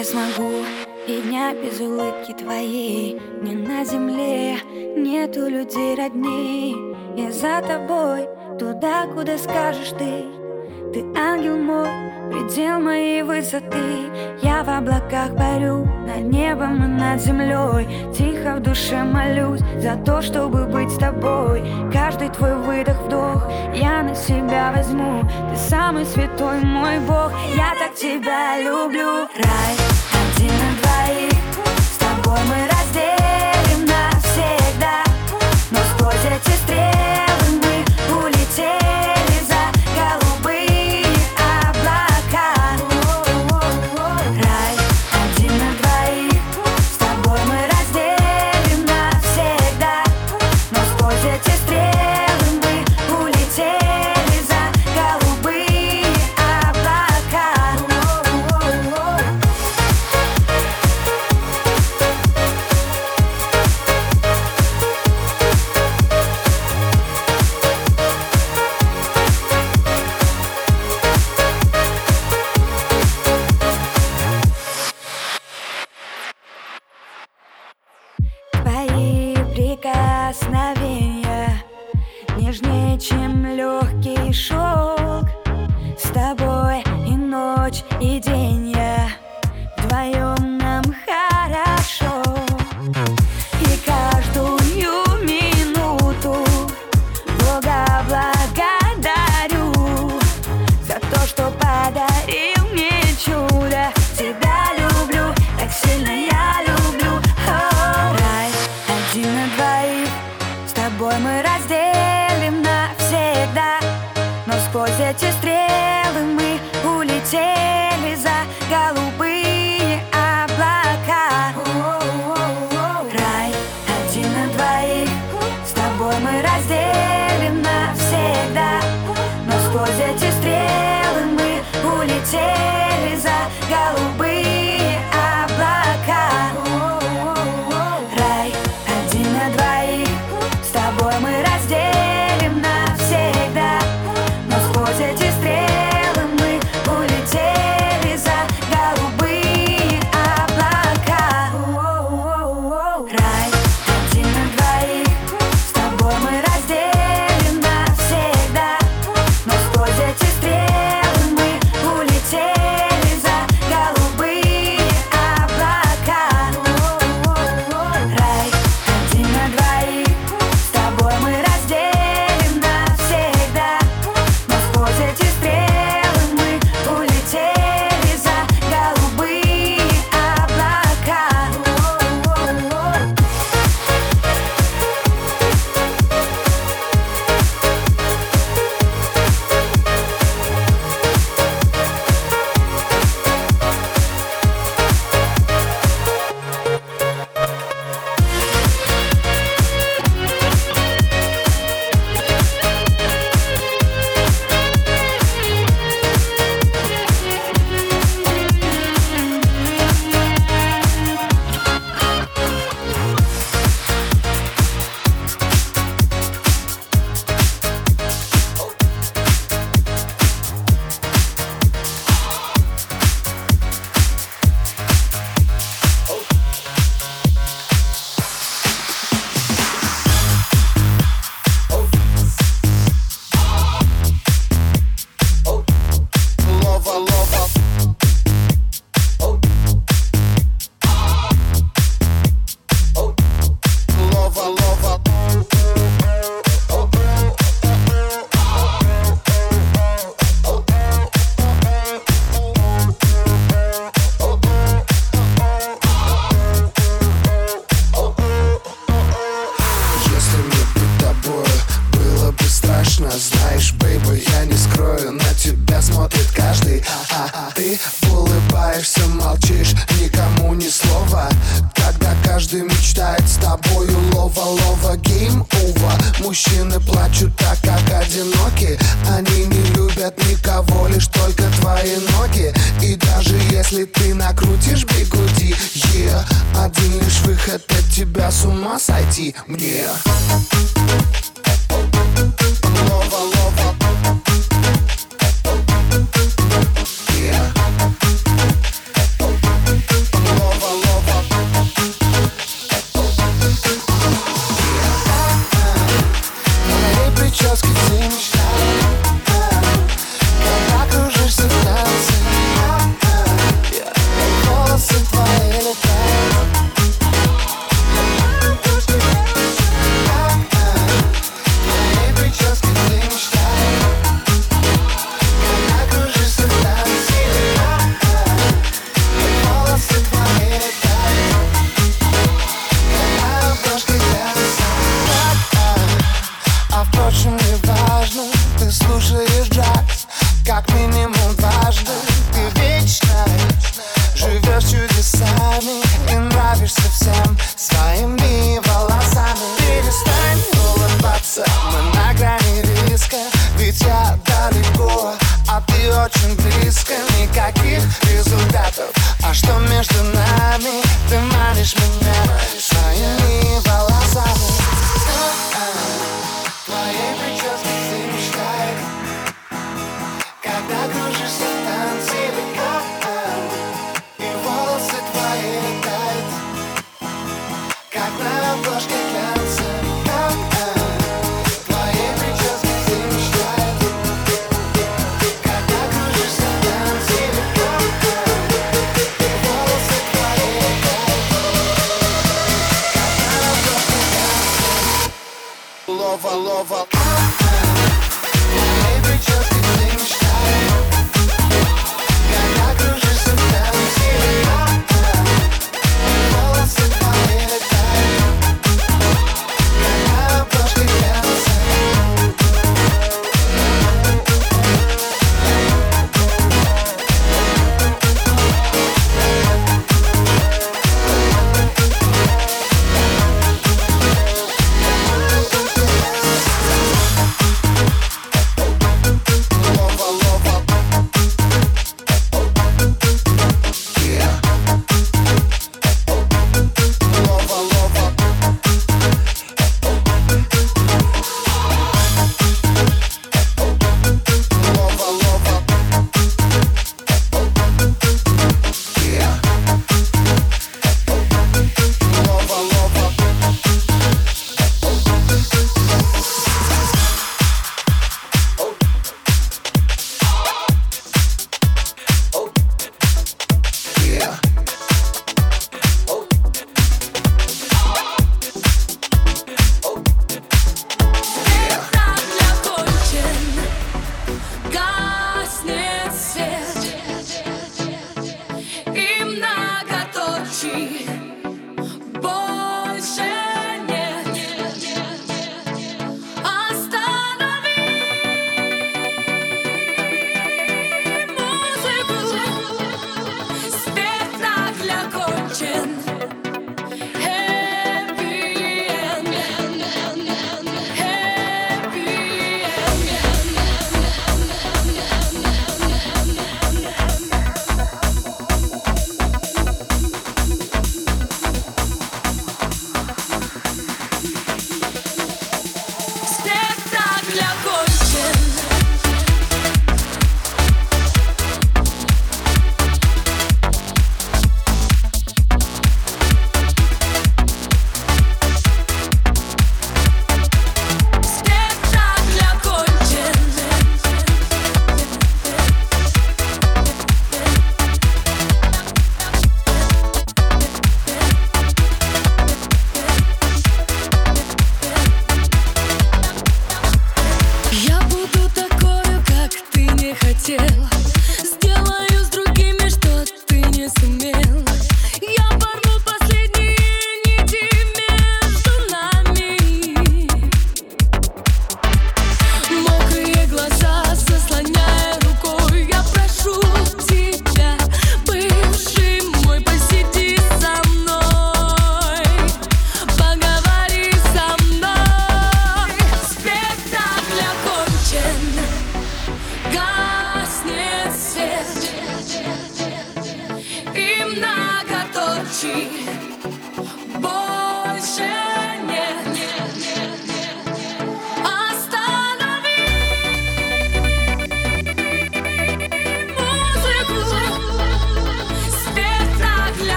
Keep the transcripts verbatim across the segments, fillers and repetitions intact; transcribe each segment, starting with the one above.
Не смогу и дня без улыбки твоей. Мне на земле нету людей родней. Я за тобой туда, куда скажешь ты. Ты ангел мой, предел моей высоты. Я в облаках парю, над небом и над землей. Тихо в душе молюсь за то, чтобы быть с тобой. Каждый твой выдох-вдох я на себя возьму. Ты самый святой мой Бог, я так тебя люблю. Рай один на двоих, с тобой мы разделим навсегда. Но сквозь эти стрелы мы улетели за голубые облака. Рай один на двоих, с тобой мы разделим навсегда. Но сквозь эти стрелы мы улетели за голубые облака. Твои прикосновения нежнее, чем легкий шелк. С тобой и ночь, и день я вдвоем нам хорошо. И каждую минуту Бога благодарю за то, что подарил мне чудо. Тебя люблю, так сильно я люблю. О, рай один на двоих, с тобой мы разделим навсегда. Но сквозь эти стрелы мы улетели за голубые облака. Рай один на двоих, с тобой мы разделим навсегда. Но сквозь эти стрелы мы улетели за голубые облака. Рай один на двоих, с тобой мы разделим навсегда. Но сквозь эти стрелы мы улетели за голубые облака. Рай один на двоих, с тобой мы разделим навсегда. Но сквозь эти стрелы мы улетели за голубые облака. Рай один на двоих, с тобой мы разделим навсегда. Но сквозь эти стрелы мы улетели за голубые облака. Если мне быть тобой было бы страшно, знаешь, бейби, я не скрою, на тебя смотрит каждый. А, а ты улыбаешься, молчишь, никому ни слова. Когда каждый мечтает с тобою лова-лова, гейм over. Мужчины плачут так, как одиноки. Они не любят никого, лишь только твои ноги. И даже если ты накрутишь бигуди, yeah, один лишь выход от тебя с ума сойти мне. Лова-лова, yeah.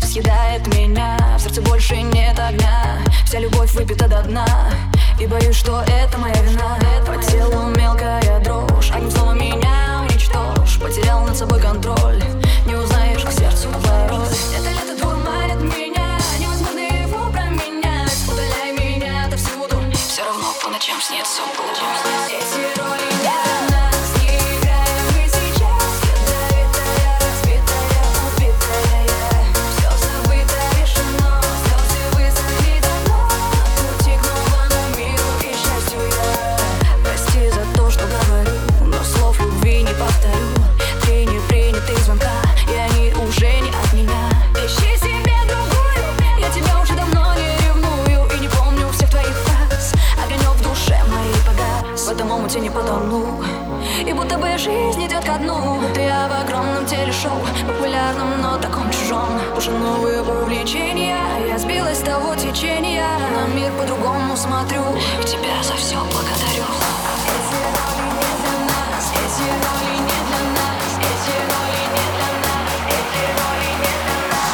съедает меня. В сердце больше нет огня, вся любовь выпита до дна. И боюсь, что это моя вина. По телу мелкая дрожь, одним словом меня уничтожь. Потерял над собой контроль, не узнаешь к сердцу порой. Это лето дурманит меня, невозможно его променять. Удаляй меня отовсюду, все равно по ночам снится буду. Эти роли не для нас, не играем мы сейчас. Ядовитая, разбитая, убитая я. Все забыто, решено, слезы высохли давно. На пути к новому миру и счастью я. Прости за то, что говорю, но слов любви не повторю. Три непринятых звонка, и они уже не от меня. Ищи себе другую, я тебя уже давно не ревную. И не помню всех твоих фраз, огонек в душе моей погас. В этом омуте не потону, и будто бы жизнь идет ко дну. Ты я в огромном телешоу, популярном, но таком чужом. Уже новые увлечения, я сбилась с того течения. На мир по-другому смотрю, и тебя за все благодарю. Эти роли не для нас, эти роли не для нас, эти роли не для нас, эти роли не для нас.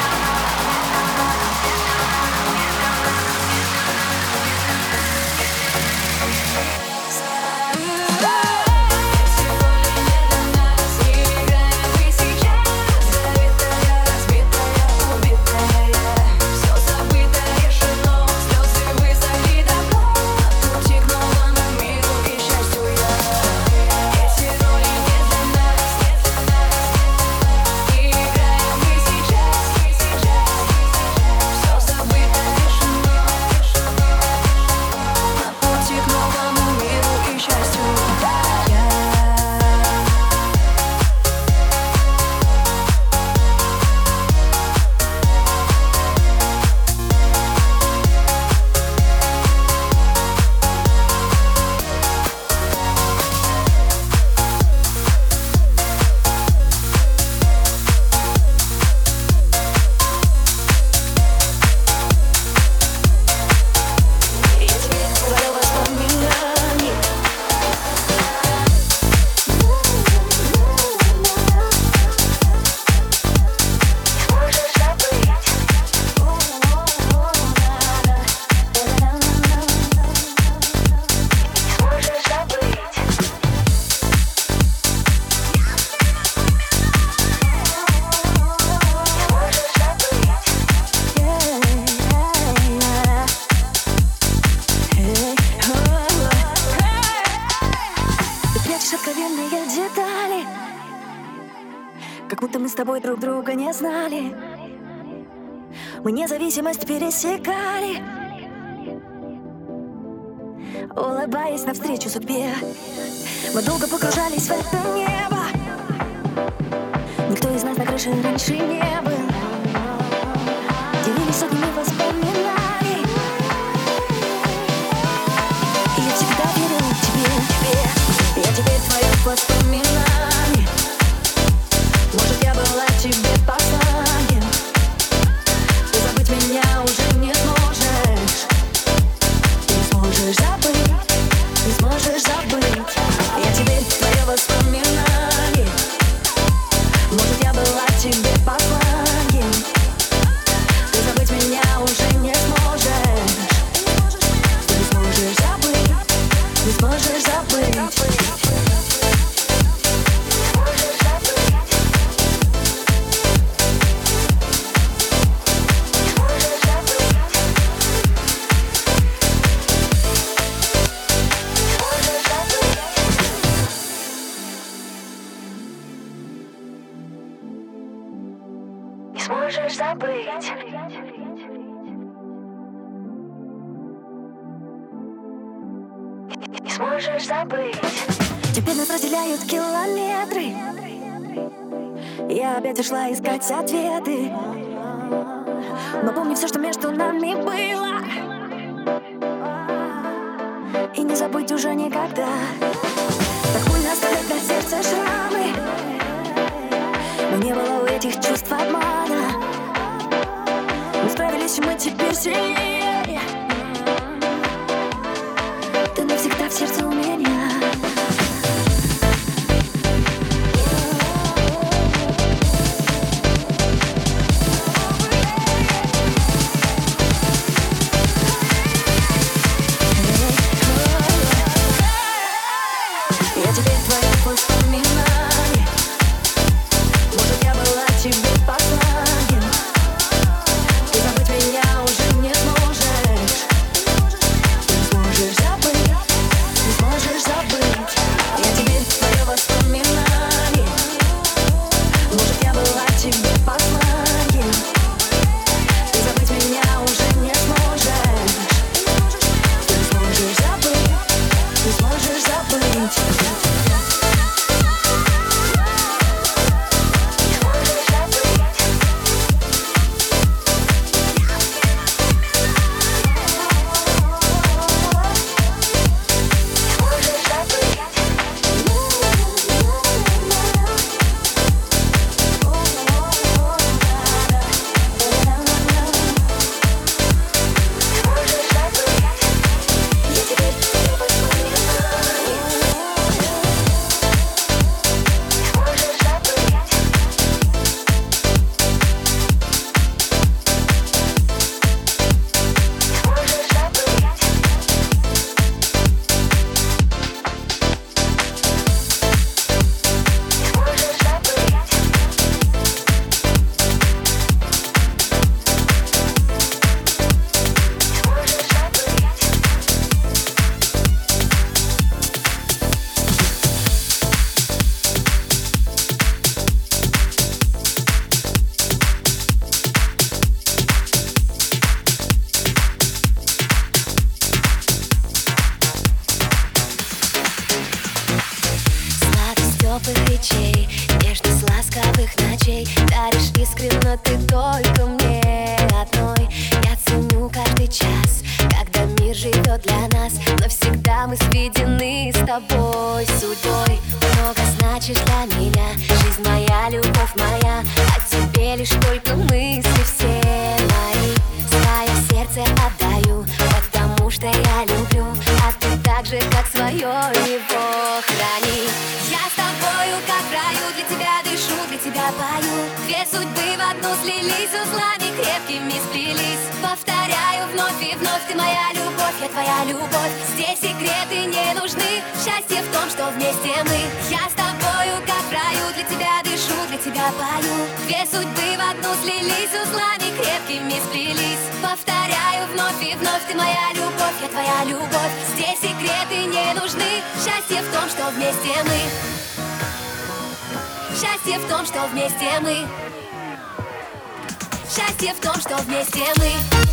Откровенные детали, как будто мы с тобой друг друга не знали. Мы независимость пересекали, улыбаясь навстречу судьбе. Мы долго погружались в это небо, никто из нас на крыше раньше не был. Делились сотнями воспоминаний, и я всегда верил тебе, тебе. Я теперь твое воспоминание. Может, я была тебе посланием. Ты забыть меня уже не сможешь. Ты не сможешь забыть, не сможешь забыть. Я теперь твое воспоминание. Может, я была тебе посланием. Ты забыть меня уже не сможешь. Ты не сможешь забыть, не сможешь забыть. Сможешь забыть. Не сможешь забыть. Теперь нас разделяют километры. Я опять ушла искать ответы, но помню все, что между нами было, и не забыть уже никогда. Так больно оставлять на сердце шрамы, но не было у этих чувств обмана. Мы справились, мы теперь сильнее. Ты навсегда в сердце у меня. тебе послание. Ты забыть меня уже не сможешь. Не сможешь забыть, не сможешь забыть. Я теперь твое воспоминание. Может, я была тебе посланием. Ты забыть меня уже не сможешь. Не сможешь забыть, не сможешь забыть. Теплых речей, нежность ласковых ночей даришь искренно ты только мне одной. Я ценю каждый час, когда мир живет для нас, но всегда мы сведены с тобой судьбой. Много значишь для меня, жизнь моя, любовь моя, а тебе лишь только мысли все мои. Свое сердце отдаю, потому что я люблю, а ты так же, как свое его храни. Я с тобою, как в раю, для тебя дышу, для тебя пою. Две судьбы в одну слились, узлами крепкими сплелись. Повторяю вновь и вновь, ты моя любовь, я твоя любовь. Здесь секреты не нужны, счастье в том, что вместе мы. Я с тобою, как в раю, для тебя дышу, для тебя пою. Две судьбы в одну слились, узлами крепкими сплелись. Повторяю вновь и вновь, ты моя любовь, я твоя любовь. Здесь секреты не нужны, счастье в том, что вместе мы. Счастье в том, что вместе мы. Счастье в том, что вместе мы.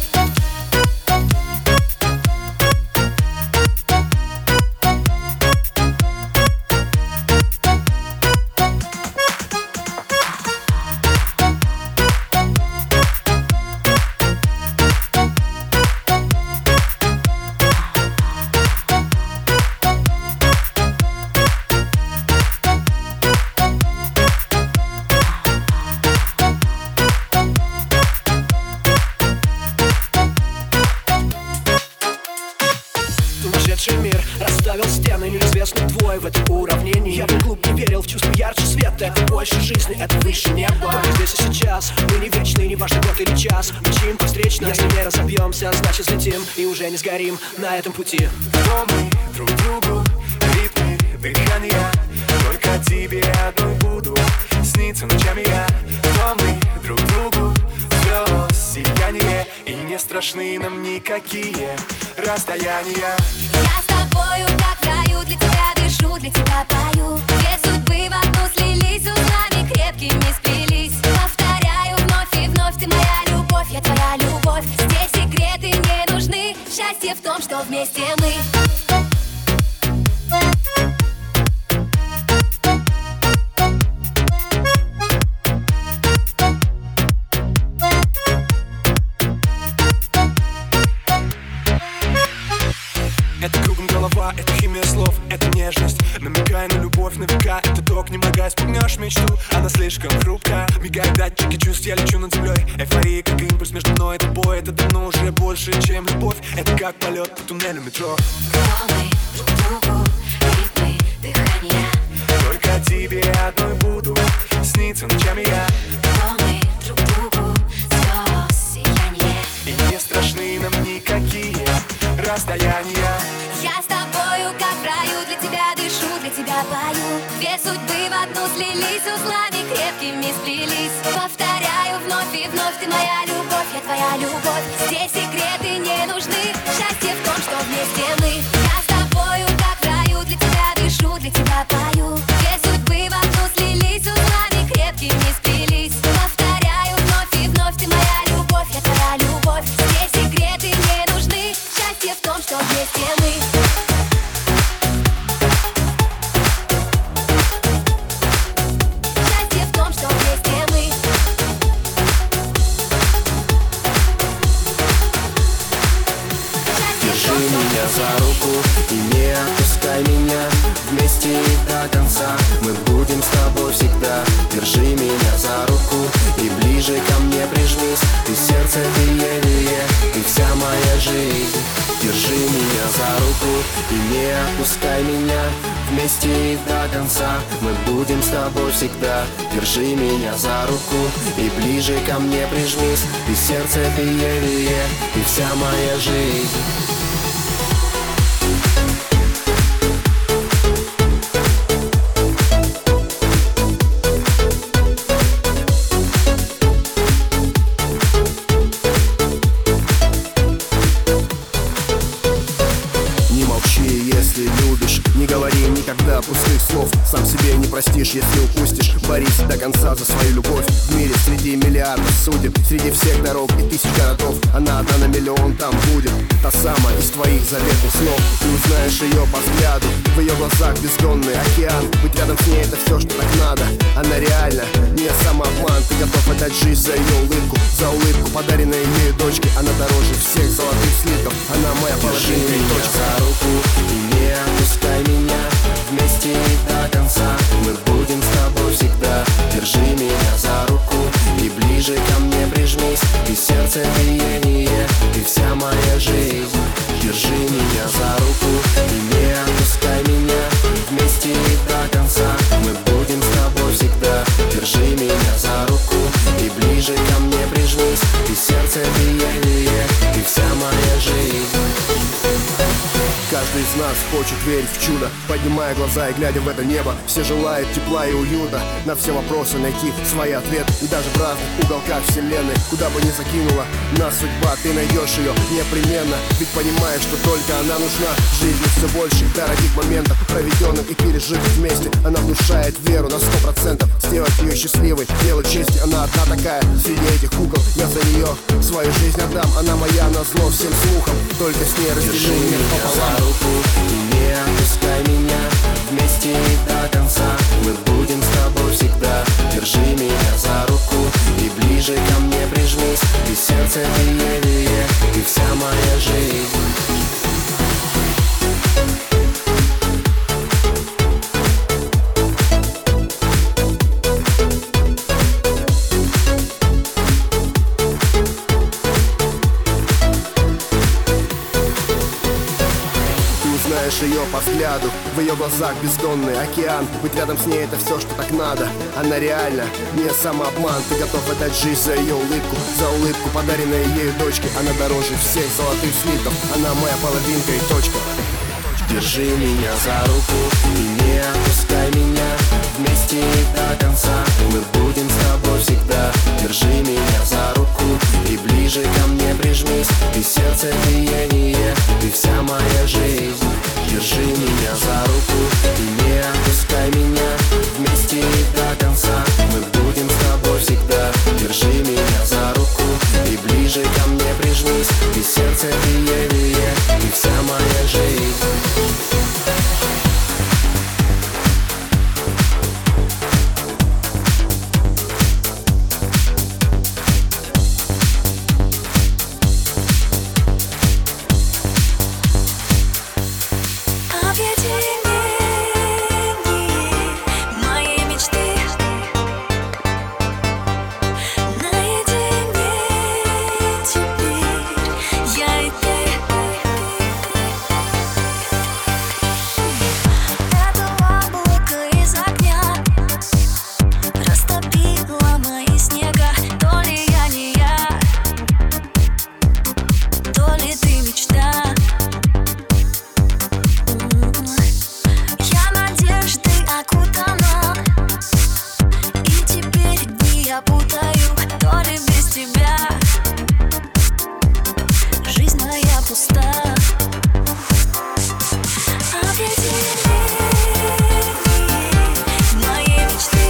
Мир расставил стены, неизвестный твой в этом уравнении. Я был глуп, не верил в чувство ярче света. Это больше жизни, это выше неба. Только здесь и сейчас, мы не вечны, не важно год или час. Мчим по встречной, если не разобьемся, значит взлетим и уже не сгорим на этом пути. Кто мы друг другу, ритмы дыхания, только тебе одной буду сниться ночами я. Кто мы друг другу, звезд сияние, и не страшны нам никакие расстояния. Я с тобою, как в раю, для тебя дышу, для тебя пою. Две судьбы в одну слились, узлами крепкими сплелись. Повторяю вновь и вновь, ты моя любовь, я твоя любовь. Здесь секреты не нужны, счастье в том, что вместе мы. Это кругом голова, это химия слов, это нежность. Намекая на любовь на века, это ток, не могай спугнешь мечту. Она слишком хрупкая, мигают датчики чувств, я лечу над землей. Эйфория, как импульс между мной и тобой. Это давно уже больше, чем любовь. Это как полет по туннелю метро. Кто мы друг другу, ритмы дыхания, только тебе одной буду сниться ночами я. Кто мы друг другу, звезд сияние, И не страшны нам никакие расстояния. Я с тобою, как в раю, для тебя дышу, для тебя пою. Две судьбы в одну слились, узлами крепкими сплелись. вновь и вновь. Ты моя любовь, я твоя любовь. Здесь секреты не нужны. Счастье в том, что вместе мы. Я с тобою, как в раю. Для тебя дышу, для тебя пою. Две судьбы в одну слились, узлами крепкими сплелись. Повторяю вновь и вновь. Ты моя любовь, я твоя любовь. Здесь секреты не нужны. Счастье в том, что вместе мы. Держи меня за руку и не отпускай меня. Вместе и до конца мы будем с тобой всегда. Держи меня за руку и ближе ко мне прижмись. Ты сердце биение, ты вся моя жизнь. Держи меня за руку и не отпускай меня. Вместе и до конца мы будем с тобой всегда. Держи меня за руку и ближе ко мне прижмись. Ты сердце биение, ты вся моя жизнь. Если любишь, не говори никогда пустых слов. Сам себе не простишь, если упустишь. Борись до конца за свою любовь. В мире среди миллиардов судеб, среди всех дорог и тысяч городов, она одна на миллион там будет. Та самая из твоих заветных снов. Ты узнаешь ее по взгляду. В ее глазах бездонный океан. Быть рядом с ней это все, что так надо. Она реально не самообман. Ты готов отдать жизнь за ее улыбку, за улыбку, подаренной ею дочке. Она дороже всех золотых слитков. Она моя половина и точка. За руку и не отпускай меня. Вместе и до конца мы будем с тобой всегда. Держи меня за руку и ближе ко мне прижмись. Ты сердце биение, ты вся моя жизнь. Держи меня за руку и не отпускай меня. Вместе и до конца мы будем с тобой всегда. Держи меня за руку и ближе ко мне прижмись. Ты сердце биение, ты вся моя жизнь. Каждый из нас хочет верить в чудо, поднимая глаза и глядя в это небо. Все желают тепла и уюта, на все вопросы найти свой ответ. И даже в разных уголках вселенной, куда бы ни закинула нас судьба, ты найдешь ее непременно. Ведь понимаешь, что только она нужна. В жизни все больше дорогих моментов, проведенных и пережитых вместе. Она внушает веру на сто процентов, сделать ее счастливой, делать честь. Она одна такая среди этих кукол. Я за нее свою жизнь отдам. Она моя назло всем слухам, только с ней разделю мир пополам. Руку и не отпускай меня. Вместе и до конца мы будем с тобой всегда. Держи меня за руку и ближе ко мне прижмись. Ты сердце биение, ты вся моя жизнь. Знаешь ее по взгляду, в ее глазах бездонный океан. Быть рядом с ней это все, что так надо. Она реально не самообман. Ты готов отдать жизнь за ее улыбку, за улыбку, подаренной ею дочке. Она дороже всех золотых слитков. Она моя половинка и точка. Держи меня за руку и не отпускай меня. Вместе и до конца мы будем с тобой всегда. Держи меня за руку и ближе ко мне прижмись. Ты сердце биение, ты вся моя жизнь. Держи меня за руку и не отпускай меня. Вместе и до конца мы будем с тобой всегда. Держи меня за руку и ближе ко мне прижмись. Ты сердце биение, ты вся моя жизнь. Объединение. тебя жизнь моя пуста. Определение моей мечты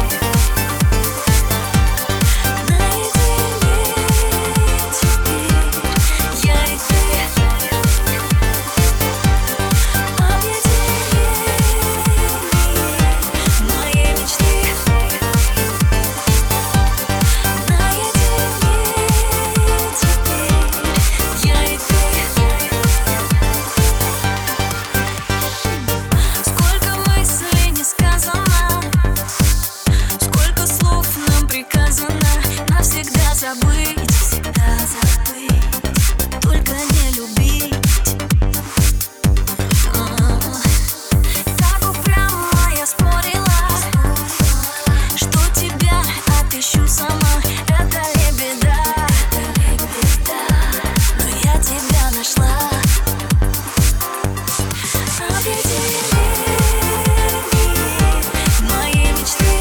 наедине теперь я и ты. Определение моей мечты забыть, всегда забыть, только не любить. Так упрямо я спорила, что тебя отыщу сама. Это не беда, но я тебя нашла. Определение моей мечты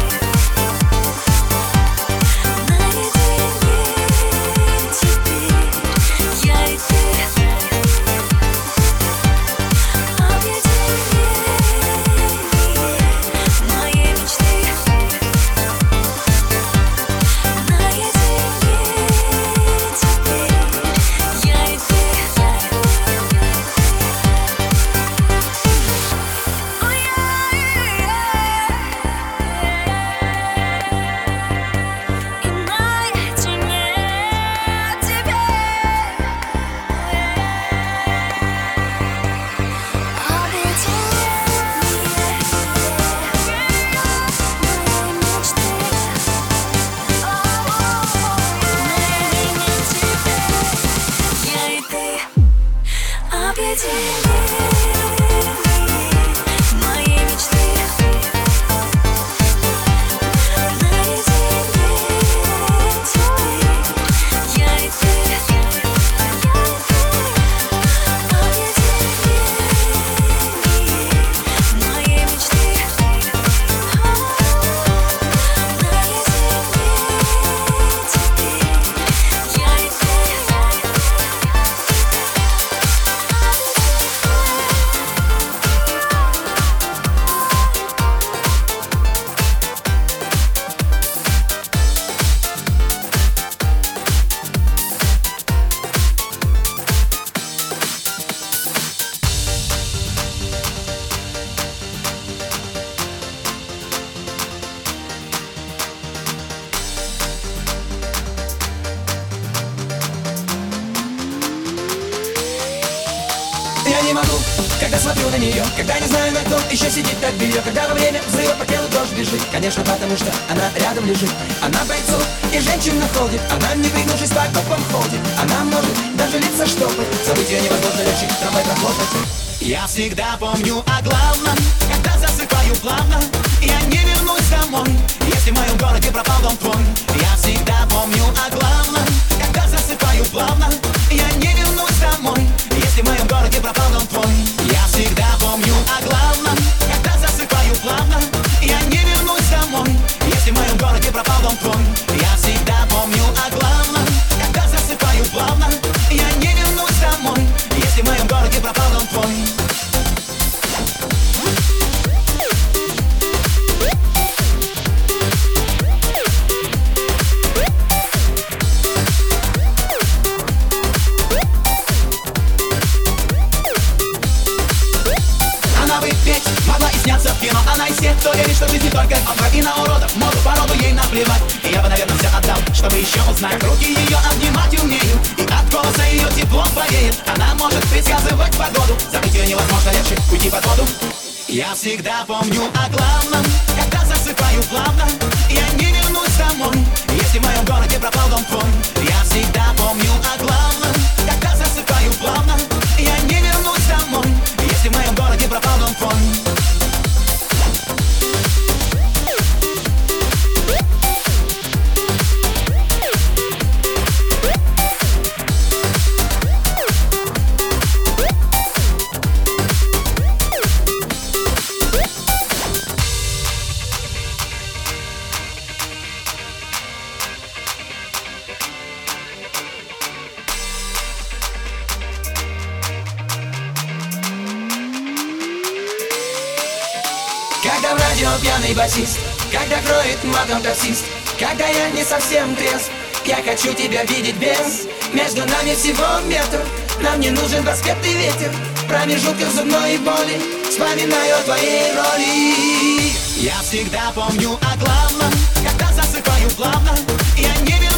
Я не могу, когда смотрю на нее, когда не знаю, на кто еще сидит как белье, когда во время взрыва по телу дождь бежит. Конечно, потому что она рядом лежит. Она бойцов и женщин находит. Она, не пригнувшись, по окопам ходит. Она может даже лица штопать. Забыть ее невозможно, легче трамвай прохлопать. Я всегда помню о главном, когда засыпаю плавно. Я не вернусь домой, если в моем городе пропал дом твой. Я всегда помню о главном, когда засыпаю плавно. Я не вернусь домой, если в моем городе пропал дом твой. Я всегда помню о главном, когда засыпаю плавно. Я не вернусь домой, если в моем городе пропал дом твой. Я всегда помню о главном, когда засыпаю плавно. Я не вернусь домой, если в моем городе пропал дом твой. Она из тех, кто верит, что жизнь не только обман. И на уродов, моду, породу ей наплевать. И я бы, наверное, все отдал, чтобы еще узнать. Руки ее обнимать умею, и от голоса ее теплом повеет. Она может предсказывать погоду. Забыть ее невозможно, легче уйти под воду. Я всегда помню о главном, когда засыпаю плавно. Я не вернусь домой, если в моем городе пропал дом твой. Я всегда помню о главном, когда засыпаю плавно. Я не вернусь домой, если в моем городе пропал дом твой. радио пьяный басист, когда кроет матом таксист, когда я не совсем трезв. Я хочу тебя видеть без. Между нами всего метр. Нам не нужен проспектный ветер. В промежутках зубной боли вспоминаю о твоей роли. Я всегда помню о главном, когда засыпаю плавно. Я не верю